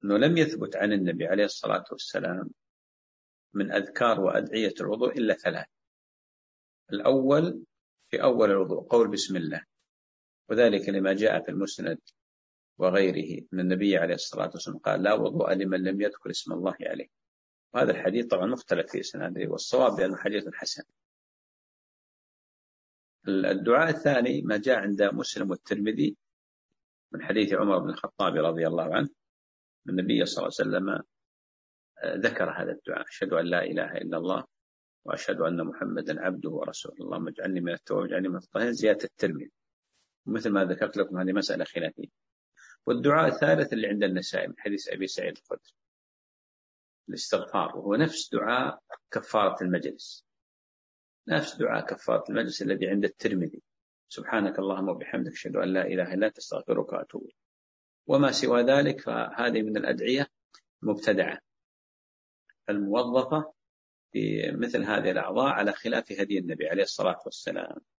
أنه لم يثبت عن النبي عليه الصلاة والسلام من أذكار وأدعية الوضوء إلا 3. الأول في أول الوضوء قول بسم الله، وذلك لما جاء في المسند وغيره من النبي عليه الصلاة والسلام قال: لا وضوء لمن لم يذكر اسم الله عليه. وهذا الحديث طبعا مختلف في إسناده، والصواب بأنه حديث حسن. الدعاء الثاني ما جاء عند مسلم والترمذي من حديث عمر بن الخطاب رضي الله عنه، النبي صلى الله عليه وسلم ذكر هذا الدعاء: أشهد أن لا إله إلا الله وأشهد أن محمدا عبده ورسوله، اللهم اجعلني من التوابين واجعلني من المتطهرين، زيادة الترمذي. ومثل ما ذكرت لكم هذه مسألة خلافية. والدعاء الثالث اللي عند النسائي من حديث أبي سعيد الخدري، الاستغفار، وهو نفس دعاء كفارة المجلس، نفس دعاء كفارة المجلس الذي عند الترمذي: سبحانك اللهم وبحمدك أشهد أن لا إله إلا أنت أستغفرك وأتوب إليك. وما سوى ذلك فهذه من الأدعية المبتدعة الموظفة في مثل هذه الأعضاء على خلاف هدي النبي عليه الصلاة والسلام.